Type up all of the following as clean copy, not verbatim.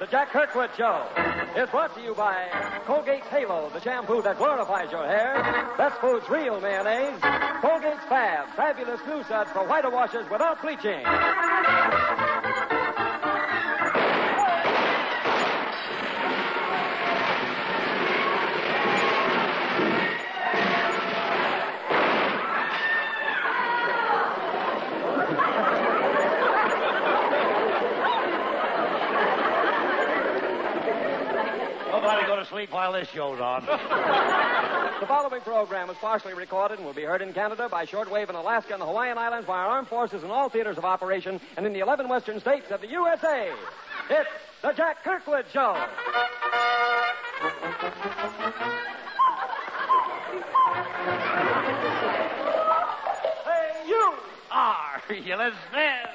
The Jack Kirkwood Show is brought to you by Colgate's Halo, the shampoo that glorifies your hair. Best Foods Real Mayonnaise. Colgate's Fab, fabulous new suds for whiter washes without bleaching. Sleep while this show's on. The following program is partially recorded and will be heard in Canada by shortwave in Alaska and the Hawaiian Islands by our armed forces in all theaters of operation and in the 11 western states of the USA. It's the Jack Kirkwood Show. Hey, you! Are you listening?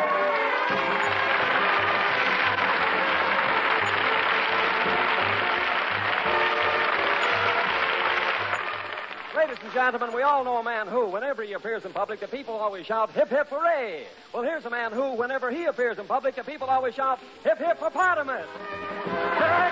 Ladies and gentlemen, we all know a man who, whenever he appears in public, the people always shout, hip, hip, hooray. Well, here's a man who, whenever he appears in public, the people always shout, hip, hip, hippopotamus. Jack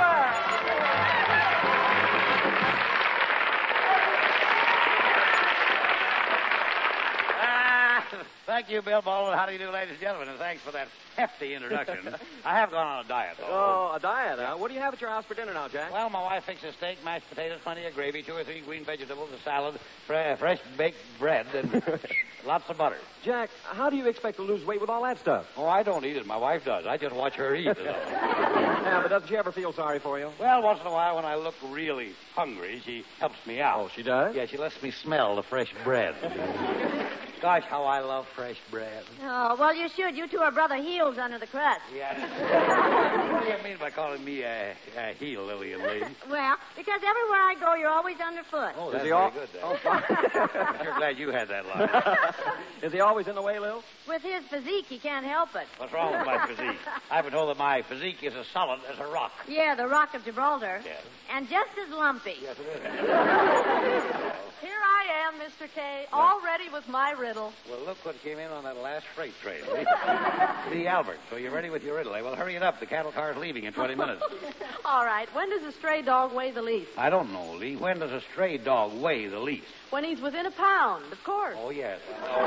Kirkwood! Thank you, Bill Baldwin. How do you do, ladies and gentlemen? And thanks for that hefty introduction. I have gone on a diet, though. Oh, a diet, huh? What do you have at your house for dinner now, Jack? Well, my wife fixes steak, mashed potatoes, plenty of gravy, 2 or 3 green vegetables, a salad, fresh baked bread, and lots of butter. Jack, how do you expect to lose weight with all that stuff? Oh, I don't eat it. My wife does. I just watch her eat. Yeah, but doesn't she ever feel sorry for you? Well, once in a while when I look really hungry, she helps me out. Oh, she does? Yeah, she lets me smell the fresh bread. Gosh, how I love fresh bread. Oh, well, you should. You two are brother heels under the crust. Yeah. What do you mean by calling me a heel, Lillian lady? Well, because everywhere I go, you're always underfoot. Oh, that's he very all... good, then. Oh, fine. I'm sure glad you had that line. Is he always in the way, Lil? With his physique, he can't help it. What's wrong with my physique? I've been told that my physique is as solid as a rock. Yeah, the Rock of Gibraltar. Yes. And just as lumpy. Yes, it is. Here I am, Mr. K, all ready with my riddle. Well, look what came in on that last freight train. The Albert. So you're ready with your riddle, eh? Well, hurry it up. The cattle car's leaving in 20 minutes. All right. When does a stray dog weigh the least? I don't know, Lee. When does a stray dog weigh the least? When he's within a pound, of course. Oh, yes.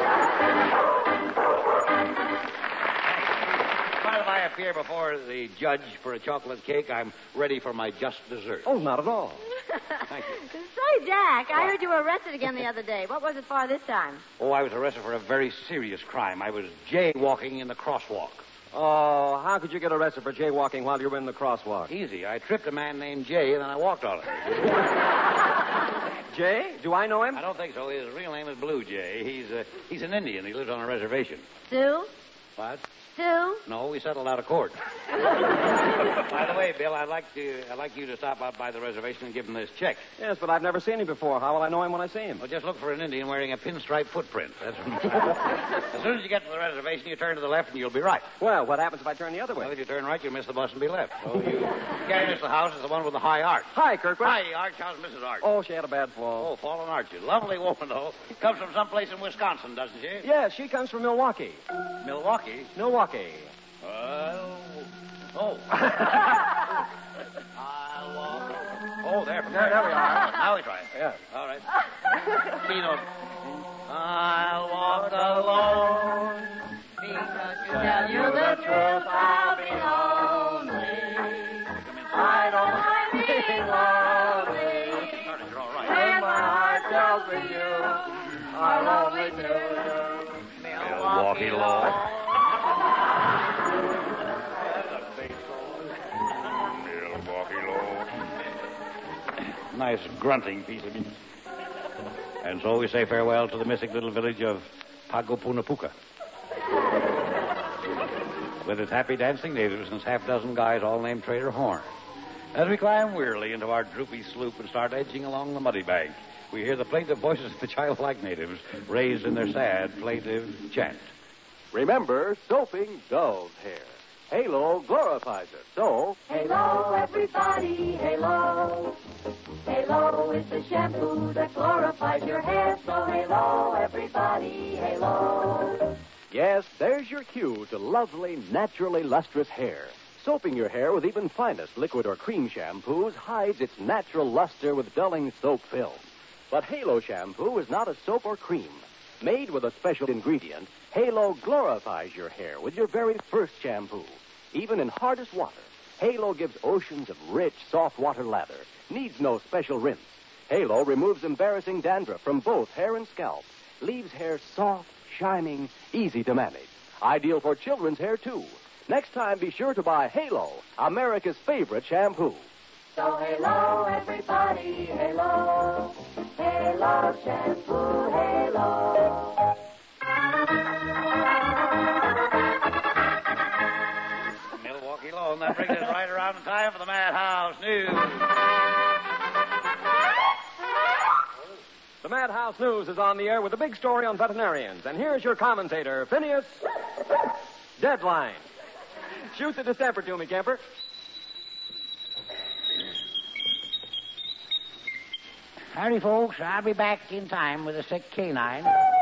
While I appear before the judge for a chocolate cake, I'm ready for my just dessert. Oh, not at all. Thank you. Say, Jack, I heard you were arrested again the other day. What was it for this time? Oh, I was arrested for a very serious crime. I was jaywalking in the crosswalk. Oh, how could you get arrested for jaywalking while you were in the crosswalk? Easy. I tripped a man named Jay, and then I walked on it. Jay? Do I know him? I don't think so. His real name is Blue Jay. He's an Indian. He lives on a reservation. Sue? What? Sue? No, we settled out of court. By the way, Bill, I'd like you to stop out by the reservation and give him this check. Yes, but I've never seen him before. How will I know him when I see him? Well, just look for an Indian wearing a pinstripe footprint. That's as soon as you get to the reservation, you turn to the left and you'll be right. Well, what happens if I turn the other way? Well, if you turn right, you'll miss the bus and be left. So you can't miss the house. It's the one with the high arch. Hi, Kirkwood. Hi, Arch. How's Mrs. Arch? Oh, she had a bad fall. Oh, fallen arches. Lovely woman, though. Comes from someplace in Wisconsin, doesn't she? Yes, she comes from Milwaukee. Milwaukee? Milwaukee. Oh. I'll walk. Oh, there we are. Now we try it. Yeah. All right. Keynote. I'll walk alone because to tell you the truth, I'll be lonely. I don't mind being lonely. You're all right. When my heart tells me you are lonely too. Milwaukee Law. Nice grunting piece of music. And so we say farewell to the mystic little village of Pagopunapuka. With its happy dancing natives and its half-dozen guys all named Trader Horn. As we climb wearily into our droopy sloop and start edging along the muddy bank, we hear the plaintive voices of the childlike natives raised in their sad, plaintive chant. Remember, soaping dove's hair. Halo glorifies it. So, Halo, everybody, Halo. Halo is the shampoo that glorifies your hair. So Halo, everybody, Halo. yes, there's your cue to lovely, naturally lustrous hair. soaping your hair with even finest liquid or cream shampoos hides its natural luster with dulling soap film. But Halo shampoo is not a soap or cream. Made with a special ingredient, Halo glorifies your hair with your very first shampoo. Even in hardest water, Halo gives oceans of rich, soft water lather. Needs no special rinse. Halo removes embarrassing dandruff from both hair and scalp. Leaves hair soft, shining, easy to manage. Ideal for children's hair, too. Next time, be sure to buy Halo, America's favorite shampoo. So halo, everybody, halo. Halo shampoo, halo. Milwaukee Lawn, that brings us right around in time for the Madhouse News. The Madhouse News is on the air with a big story on veterinarians. And here's your commentator, Phineas Deadline. Shoot the distemper to me, Kemper. Howdy, folks. I'll be back in time with a sick canine.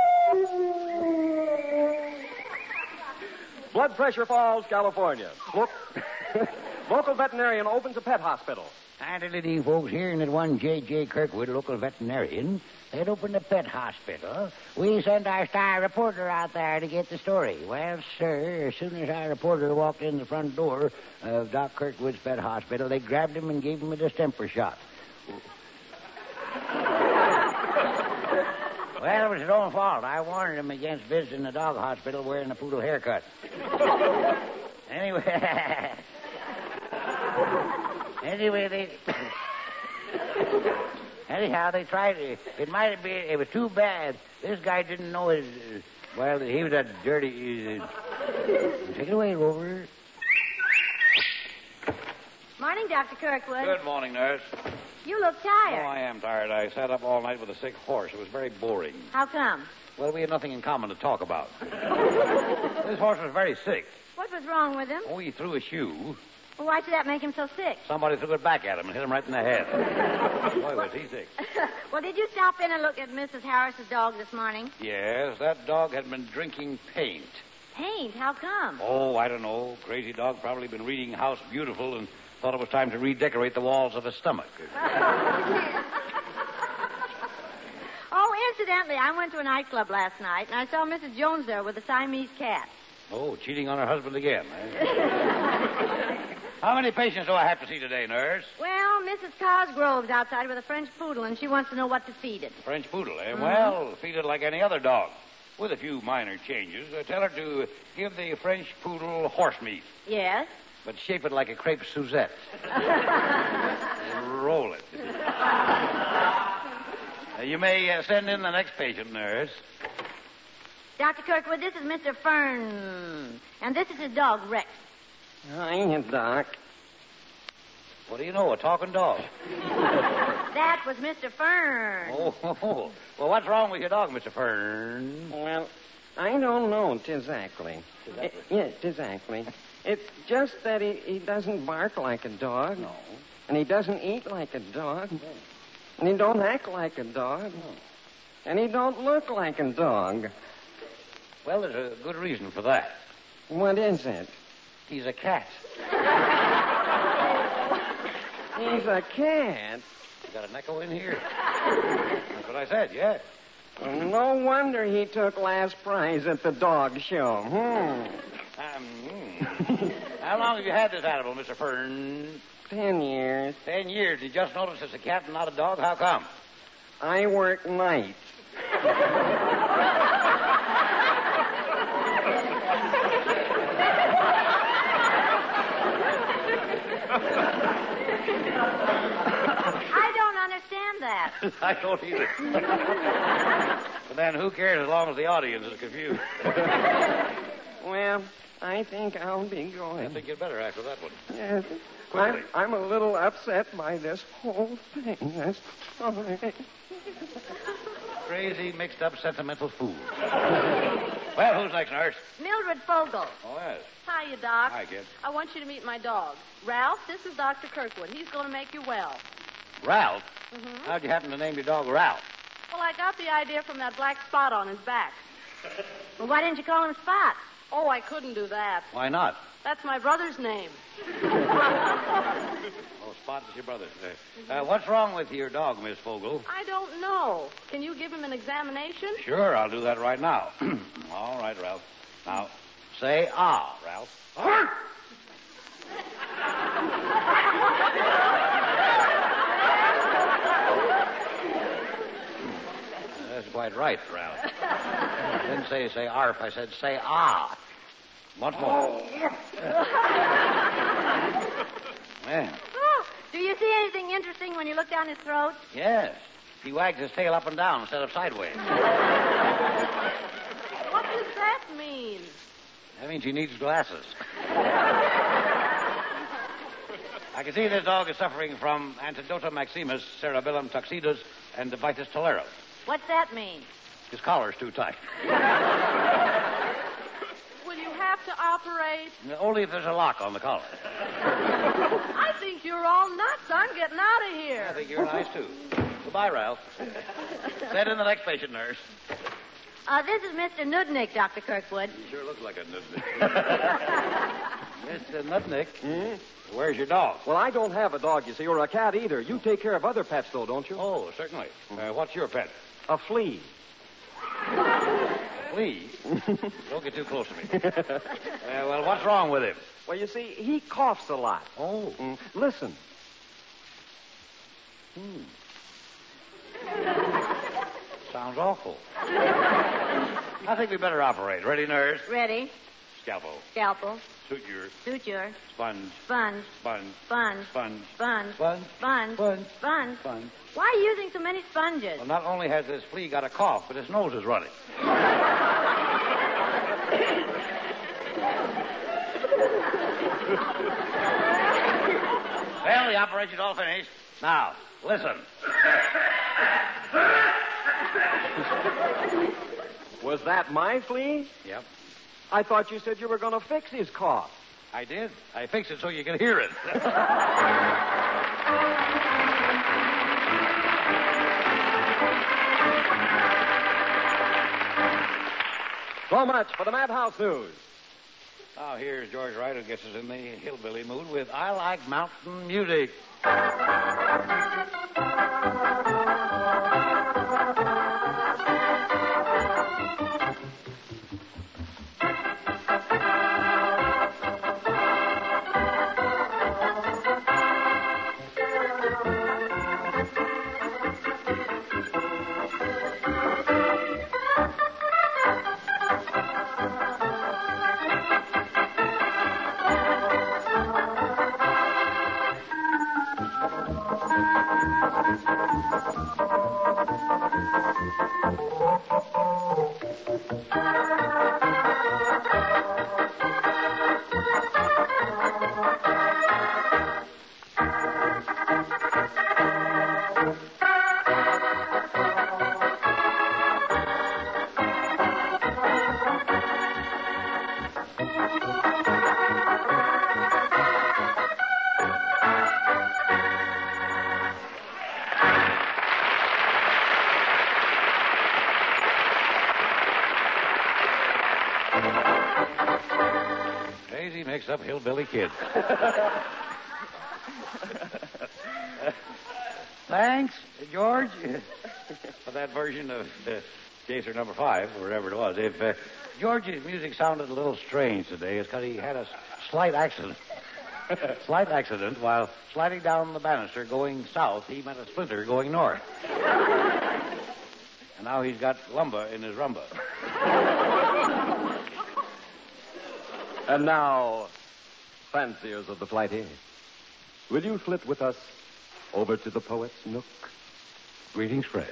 Blood Pressure Falls, California. Local veterinarian opens a pet hospital. Howdy, folks. Hearing that one J.J. Kirkwood, local veterinarian, had opened a pet hospital, we sent our star reporter out there to get the story. Well, sir, as soon as our reporter walked in the front door of Doc Kirkwood's pet hospital, they grabbed him and gave him a distemper shot. Well, it was his own fault. I warned him against visiting the dog hospital wearing a poodle haircut. Anyway... Anyhow, they tried it. It might have been, it was too bad. This guy didn't know his, well, he was a dirty, take it away, Rover. Morning, Dr. Kirkwood. Good morning, nurse. You look Oh, tired. I am tired. I sat up all night with a sick horse. It was very boring. How come? Well, we had nothing in common to talk about. This horse was very sick. What was wrong with him? Oh, he threw a shoe. Well, why should that make him so sick? Somebody threw it back at him and hit him right in the head. Boy, was he sick. Well, did you stop in and look at Mrs. Harris's dog this morning? Yes, that dog had been drinking paint. Paint? How come? Oh, I don't know. Crazy dog probably been reading House Beautiful and thought it was time to redecorate the walls of his stomach. Oh, incidentally, I went to a nightclub last night, and I saw Mrs. Jones there with a Siamese cat. Oh, cheating on her husband again. Eh? How many patients do I have to see today, nurse? Well, Mrs. Cosgrove's outside with a French poodle, and she wants to know what to feed it. French poodle, eh? Well, feed it like any other dog, with a few minor changes. Tell her to give the French poodle horse meat, Yes? but shape it like a crepe Suzette. Roll it. You may send in the next patient, nurse. Dr. Kirkwood, this is Mr. Fern, and this is his dog, Rex. Hi, Doc. What do you know, a talking dog? That was Mr. Fern. Oh, well, what's wrong with your dog, Mr. Fern? Well, I don't know exactly. Yes, exactly. It's just that he doesn't bark like a dog. No. And he doesn't eat like a dog. And he don't act like a dog. And he don't look like a dog. Well, there's a good reason for that. What is it? He's a cat. He's a cat. You got an echo in here? That's what I said, yeah. No wonder he took last prize at the dog show. How long have you had this animal, Mr. Fern? 10 years. 10 years. You just noticed it's a cat and not a dog? How come? I work nights. I don't understand that. I don't either. But then who cares as long as the audience is confused? Well, I think I'll be I going. think you'd better after that one. Yes. Quickly. I'm a little upset by this whole thing. That's all right. Crazy, mixed-up, sentimental fool. Well, who's next, nurse? Mildred Fogel. Oh, yes. Hiya, Doc. Hi, kid. I want you to meet my dog. Ralph, this is Dr. Kirkwood. He's going to make you well. Ralph? How'd you happen to name your dog Ralph? Well, I got the idea from that black spot on his back. Well, why didn't you call him Spot? Oh, I couldn't do that. Why not? That's my brother's name. Oh, Spot is your brother. What's wrong with your dog, Miss Fogel? I don't know. Can you give him an examination? Sure, I'll do that right now. All right, Ralph. Now, say ah, Ralph. That's quite right, Ralph. I didn't say arf. I said say ah. Once more. Yeah. Oh, do you see anything interesting when you look down his throat? Yes. He wags his tail up and down instead of sideways. What does that mean? That means he needs glasses. I can see this dog is suffering from Antidota maximus, cerebellum tuxidus, and vitis toleros. What's that mean? His collar's too tight. Will you have to operate? Only if there's a lock on the collar. I think you're all nuts. I'm getting out of here. I think you're nice, too. Goodbye, Ralph. Send in the next patient, nurse. This is Mr. Nudnik, Dr. Kirkwood. You sure look like a nutnik. Mr. Nutnik, where's your dog? Well, I don't have a dog, you see, or a cat either. You take care of other pets, though, don't you? Oh, certainly. What's your pet? A flea. Flea? Don't get too close to me. Well, what's wrong with him? Well, you see, he coughs a lot. Oh. Listen. Sounds awful. I think we better operate. Ready, nurse? Ready. Scalpel. Scalpel. Suture. Suture. Sponge. Sponge. Sponge. Sponge. Sponge. Sponge. Sponge. Sponge. Sponge. Sponge. Sponge. Why are you using so many sponges? Well, not only has this flea got a cough, but his nose is running. Well, the operation's all finished. Now, listen. Was that my flea? Yep. I thought you said you were going to fix his cough. I did. I fixed it so you can hear it. So much for the Madhouse News. Now, here's George Wright, who gets us in the hillbilly mood with I Like Mountain Music. Daisy mixed up hillbilly kid. Thanks, George, for that version of Chaser number 5, or whatever it was. If George's music sounded a little strange today, it's because he had a slight accident. Slight accident while sliding down the banister going south. He met a splinter going north. And now he's got lumber in his rumba. And now, fanciers of the flighty, will you flit with us over to the poet's nook? Greetings, friend.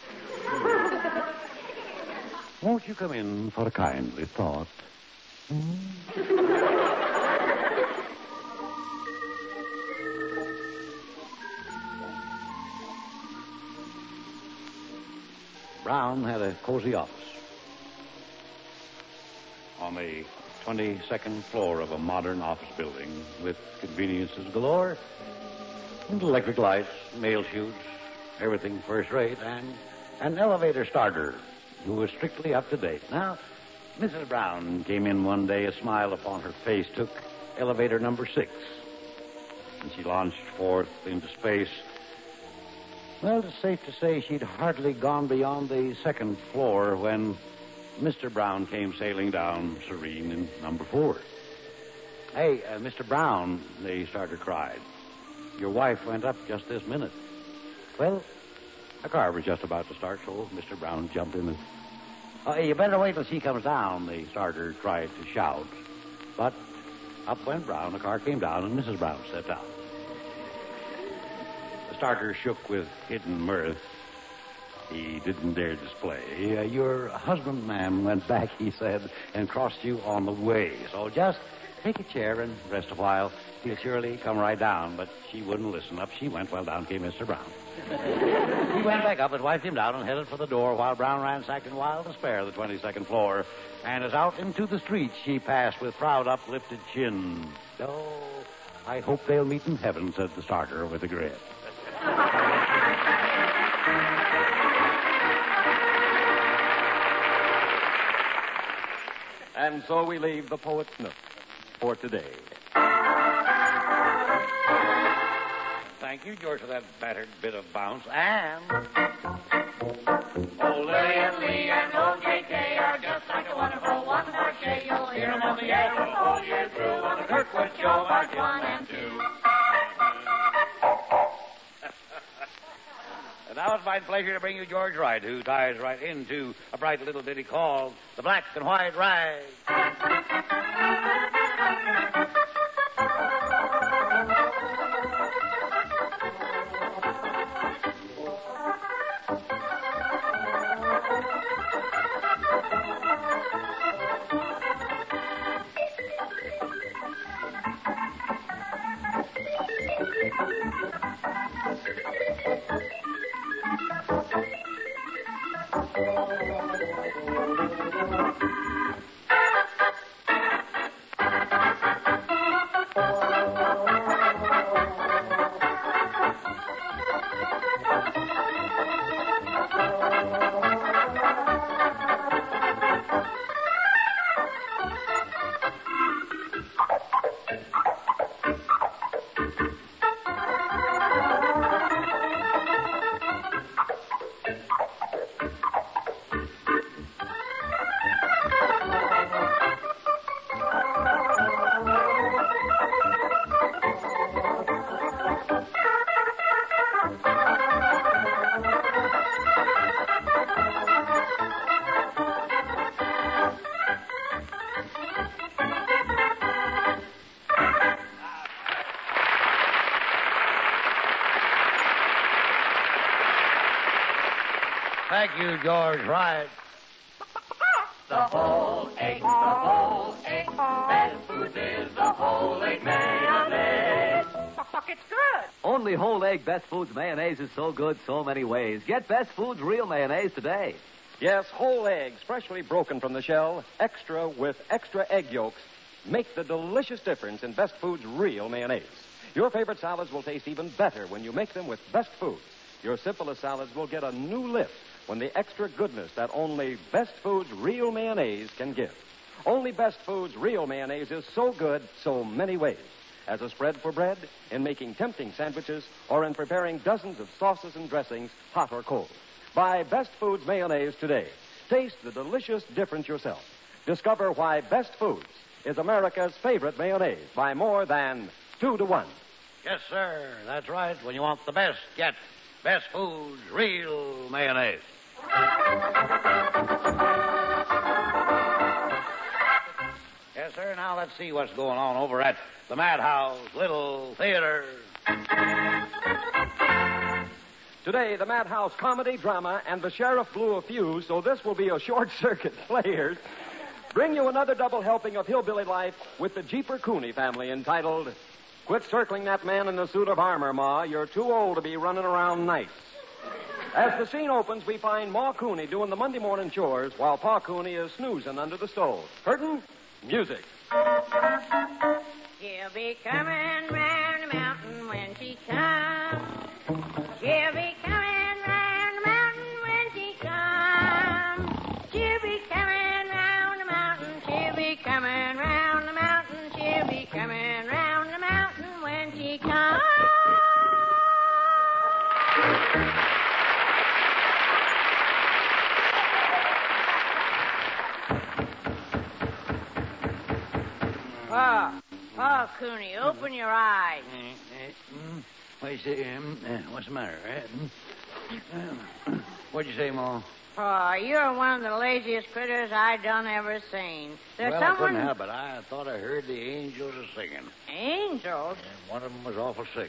Won't you come in for a kindly thought? Brown had a cozy office on the 22nd floor of a modern office building with conveniences galore, and electric lights, mail chutes, everything first rate, and an elevator starter who was strictly up to date. Now, Mrs. Brown came in one day, a smile upon her face took elevator number 6. And she launched forth into space. Well, it's safe to say she'd hardly gone beyond the 2nd floor when Mr. Brown came sailing down serene in number 4. Hey, Mr. Brown, the starter cried. Your wife went up just this minute. Well, the car was just about to start, so Mr. Brown jumped in and... you better wait till she comes down, the starter tried to shout. But up went Brown, the car came down, and Mrs. Brown stepped out. The starter shook with hidden mirth. He didn't dare display. Your husband, ma'am, went back, he said, and crossed you on the way. So just take a chair and rest a while. He'll surely come right down. But she wouldn't listen. Up she went. Well, down came Mr. Brown. He went back up and wiped him down and headed for the door while Brown ransacked in wild despair the 22nd floor. And as out into the street she passed with proud uplifted chin. Oh, I hope they'll meet in heaven, said the starter with a grin. And so we leave the Poet's Nook for today. Thank you, George, for that battered bit of bounce. And... Old Lily and Lee and old J.K. are just like a wonderful one crochet. You'll hear them on the air the whole year through on the Kirkwood Show, Part 1 and 2. And now it's my pleasure to bring you George Wright, who ties right into a bright little ditty called The Black and White Rag. Thank you, George Wright. The whole egg, best food is the whole egg mayonnaise. It's good. Only whole egg Best Foods mayonnaise is so good so many ways. Get Best Foods real mayonnaise today. Yes, whole eggs, freshly broken from the shell, extra with extra egg yolks, make the delicious difference in Best Foods real mayonnaise. Your favorite salads will taste even better when you make them with Best Foods. Your simplest salads will get a new lift when the extra goodness that only Best Foods real mayonnaise can give. Only Best Foods real mayonnaise is so good so many ways. As a spread for bread, in making tempting sandwiches, or in preparing dozens of sauces and dressings, hot or cold. Buy Best Foods mayonnaise today. Taste the delicious difference yourself. Discover why Best Foods is America's favorite mayonnaise by more than 2 to 1. Yes, sir. That's right. When you want the best, get Best Foods real mayonnaise. Yes, sir. Now let's see what's going on over at the Madhouse Little Theater. Today, the Madhouse comedy, drama, and the Sheriff blew a fuse, so this will be a short-circuit players. Bring you another double helping of hillbilly life with the Jeeper Cooney family entitled, Quit Circling That Man in the Suit of Armor, Ma. You're too old to be running around nights. As the scene opens, we find Ma Cooney doing the Monday morning chores while Pa Cooney is snoozing under the stove. Curtain, music. She'll be coming round the mountain when she comes. She'll be coming round the mountain when she comes. She'll be coming round the mountain. She'll be coming round the mountain. She'll be coming Oh, Cooney, open your eyes. What's the matter? What'd you say, Ma? Oh, you're one of the laziest critters I done ever seen. There's Well, someone... I couldn't help it. I thought I heard the angels a singing. Angels? And one of them was awful sick.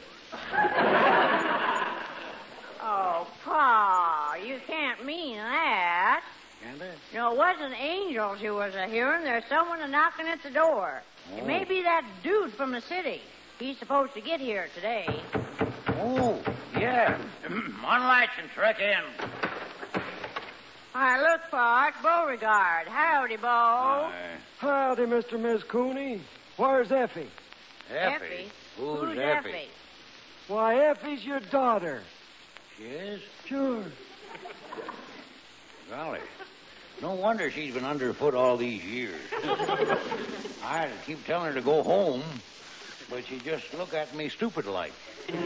Oh, Pa, you can't mean that. Can't I? No, it wasn't angels you was a-hearing. There's someone a-knocking at the door. It may be that dude from the city. He's supposed to get here today. Oh, yeah. Unlatch and trek in. Hi, look, Pa, it's Beauregard. Howdy, Bo. Howdy, Mr. and Miss Cooney. Where's Effie? Effie? Who's Effie? Why, Effie's your daughter. She is? Sure. Golly. No wonder she's been underfoot all these years. I keep telling her to go home, but she just look at me stupid-like.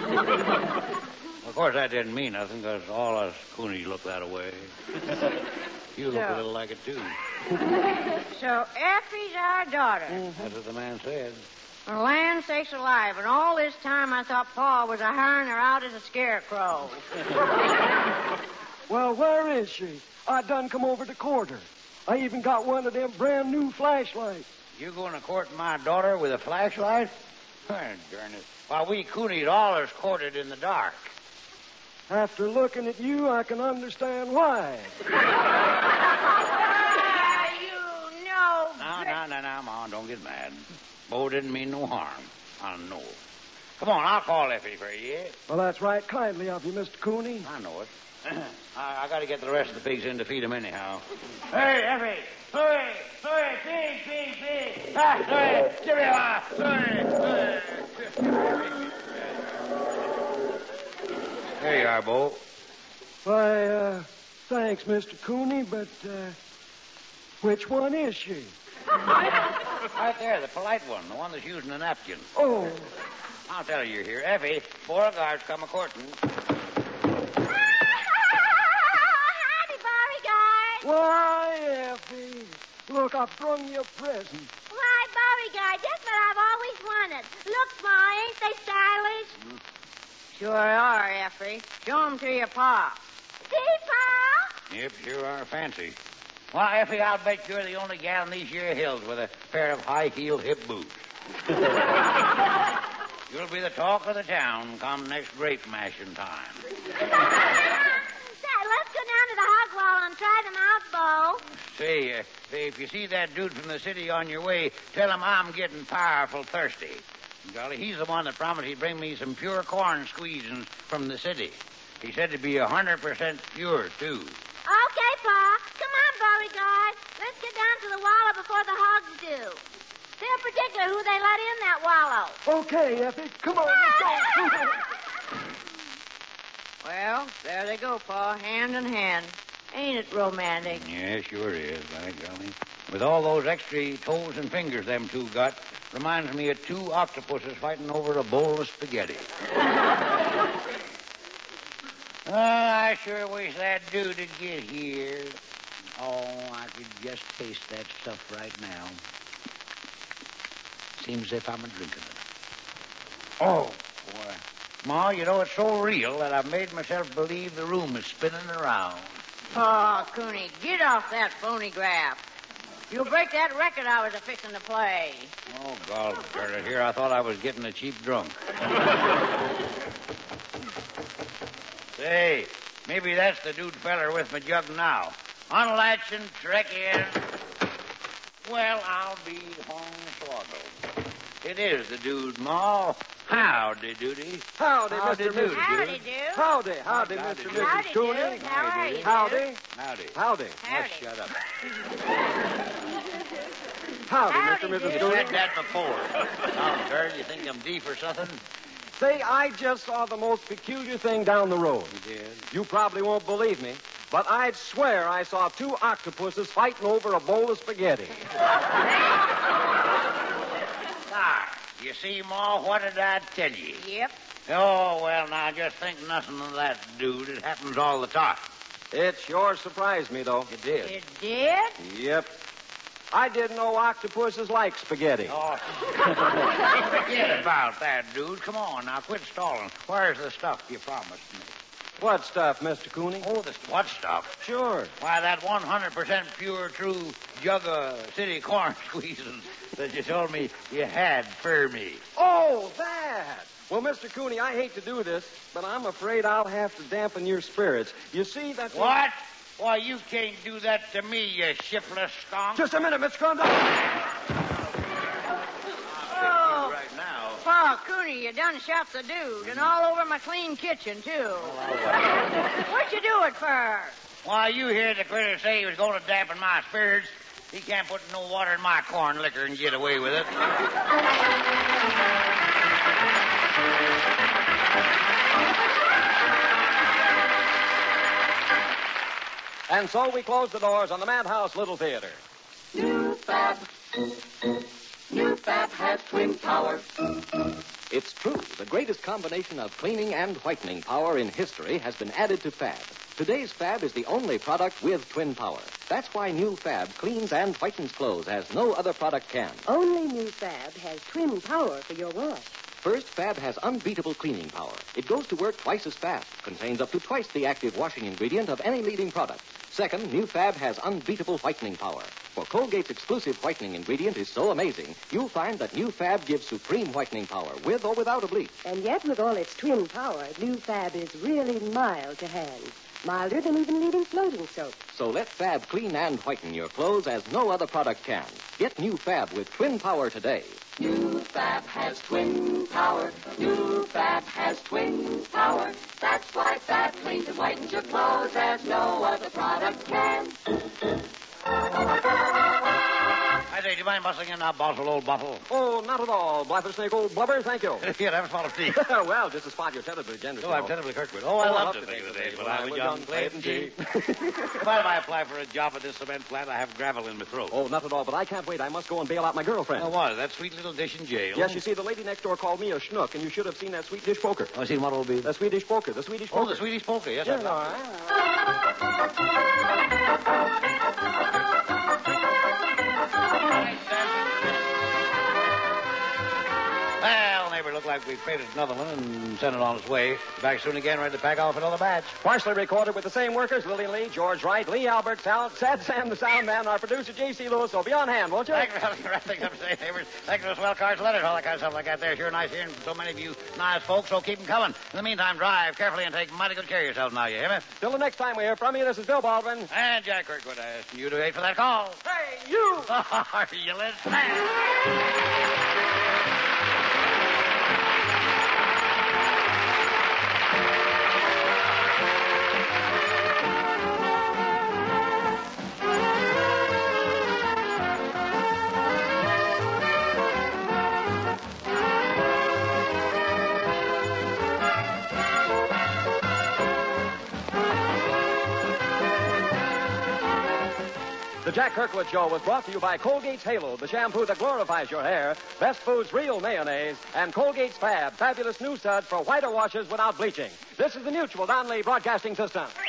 Of course, that didn't mean nothing, because all us Coonies look that way. You look a little like it, too. So Effie's our daughter. That's what the man said. For land sakes alive, and all this time I thought Pa was a-hiring her out as a scarecrow. Well, where is she? I done come over to court her. I even got one of them brand new flashlights. You going to court my daughter with a flashlight? Darn it. Why, we Coonies allers courted in the dark. After looking at you, I can understand why. You know... No, Ma, don't get mad. Bo didn't mean no harm. I know. Come on, I'll call Effie for you, yeah? Well, that's right kindly of you, Mr. Cooney. I know it. I got to get the rest of the pigs in to feed them anyhow. Hey, Effie! Hurry! Pig! Ah, hurry! Give me a laugh! Hurry! There you are, Bo. Why, thanks, Mr. Cooney, but, which one is she? Right there, the polite one, the one that's using a napkin. Oh. I'll tell you you're here. Effie, Beauregard's come a-courting. Why, Effie? Look, I've brung you a present. Why, Beauregard, just what I've always wanted. Look, Ma, ain't they stylish? Sure are, Effie. Show 'em to your Pa. See, Pa? Yep, sure are fancy. Well, Effie, I'll bet you're the only gal in these here hills with a pair of high-heeled hip boots. You'll be the talk of the town come next grape mashing time. Let's go down to the hog wall and try them out, Bo. Say, if you see that dude from the city on your way, tell him I'm getting powerful thirsty. Golly, he's the one that promised he'd bring me some pure corn squeezings from the city. He said it'd be 100% pure, too. Okay, Pa. Come on, Beauregard. Let's get down to the wallow before the hogs do. They're particular who they let in that wallow. Okay, Effie. Come on, let's go. Well, there they go, Pa, hand in hand. Ain't it romantic? Yeah, sure is, by golly. With all those extra toes and fingers them two got, reminds me of two octopuses fighting over a bowl of spaghetti. I sure wish that dude would get here. Oh, I could just taste that stuff right now. Seems as if I'm a-drinking it. Oh, boy. Ma, you know, it's so real that I've made myself believe the room is spinning around. Oh, Cooney, get off that phonograph. You'll break that record I was a-fixing to play. Oh, God, darn it. Here I thought I was getting a cheap drunk. Say, maybe that's the dude feller with my jug now. Unlatch and trek in. Well, I'll be hornswoggled. It is the dude, Ma. Howdy, Doody. Howdy, Mr. Dude. Howdy, dude. Howdy, Mr. Howdy, Mrs. Cooney. dude. How are you, Howdy. dude? Howdy. Howdy. Howdy. Just shut up. Howdy, Howdy, Mr. and Mrs. dude. You Cooney. said that before. Now, girl, you think I'm deaf or something? Say, I just saw the most peculiar thing down the road. You did? You probably won't believe me, but I'd swear I saw two octopuses fighting over a bowl of spaghetti. Ah, you see, Ma, what did I tell you? Yep. Oh, well, now, just think nothing of that, dude. It happens all the time. It sure surprised me, though. It did. It did? Yep. I didn't know octopuses like spaghetti. Oh, forget about that, dude. Come on, now quit stalling. Where's the stuff you promised me? What stuff, Mr. Cooney? Oh, what stuff? Sure. Why, that 100% pure, true jug of city corn squeezing that you told me you had for me. Oh, that! Well, Mr. Cooney, I hate to do this, but I'm afraid I'll have to dampen your spirits. You see, that... What? Why, you can't do that to me, you shiftless skunk. Just a minute, Mr. Crumb. Oh. Right now. Pa, Cooney, you done shot the dude, and all over my clean kitchen, too. What'd you do it for? Why, you heard the critter say he was going to dampen my spirits. He can't put no water in my corn liquor and get away with it. And so we close the doors on the Madhouse Little Theater. New Fab. New Fab has twin power. It's true. The greatest combination of cleaning and whitening power in history has been added to Fab. Today's Fab is the only product with twin power. That's why new Fab cleans and whitens clothes as no other product can. Only new Fab has twin power for your wash. First, Fab has unbeatable cleaning power. It goes to work twice as fast, contains up to twice the active washing ingredient of any leading product. Second, new Fab has unbeatable whitening power. For Colgate's exclusive whitening ingredient is so amazing, you'll find that new Fab gives supreme whitening power with or without a bleach. And yet, with all its twin power, new Fab is really mild to hands. Milder than even leading floating soap. So let Fab clean and whiten your clothes as no other product can. Get new Fab with twin power today. New Fab has twin power. New Fab has twin power. That's why Fab cleans and whitens your clothes as no other product can. I say, do you mind bustling in now, Bottle, old bottle? Oh, not at all. Blather-snake, old blubber, thank you. Here, have a spot of tea. Well, just a spot you're terribly generous. Oh, I'm terribly Kirkwood. Oh, I love to think of the days when I was young, Clayton G. Why do I apply for a job at this cement plant? I have gravel in my throat. Oh, not at all, but I can't wait. I must go and bail out my girlfriend. Oh, what? That sweet little dish in jail? Yes, you see, the lady next door called me a schnook, and you should have seen that sweet dish poker. Oh, I seen what will be? The Swedish poker, the Swedish poker. Oh, the Swedish poker, yes. Yeah, all Well, neighbor, look like we've traded another one and sent it on its way. Back soon again, ready to pack off another batch. Partially recorded with the same workers, Lillian Lee, George Wright, Lee Albert, Sad Sam the Sound Man, our producer, J.C. Lewis. So be on hand, won't you? Thanks for wrapping up today, neighbors. Thanks for the swell cards, letters, all that kind of stuff like that there. Sure nice hearing from so many of you nice folks, so keep them coming. In the meantime, drive carefully and take mighty good care of yourselves now, you hear me? Till the next time we hear from you, this is Bill Baldwin. And Jack Kirkwood asking you to wait for that call. Hey, you! Are you listening? The Jack Kirkwood Show was brought to you by Colgate's Halo, the shampoo that glorifies your hair, Best Foods Real Mayonnaise, and Colgate's Fab, fabulous new suds for whiter washes without bleaching. This is the Mutual Donley Broadcasting System.